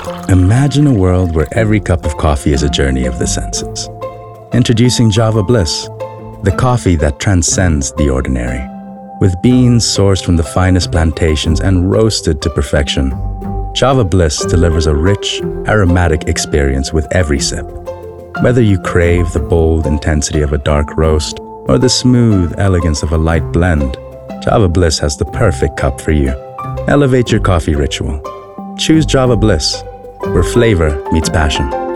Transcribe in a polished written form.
Imagine a world where every cup of coffee is a journey of the senses. Introducing Java Bliss, the coffee that transcends the ordinary. With beans sourced from the finest plantations and roasted to perfection, Java Bliss delivers a rich, aromatic experience with every sip. Whether you crave the bold intensity of a dark roast or the smooth elegance of a light blend, Java Bliss has the perfect cup for you. Elevate your coffee ritual. Choose Java Bliss, where flavor meets passion.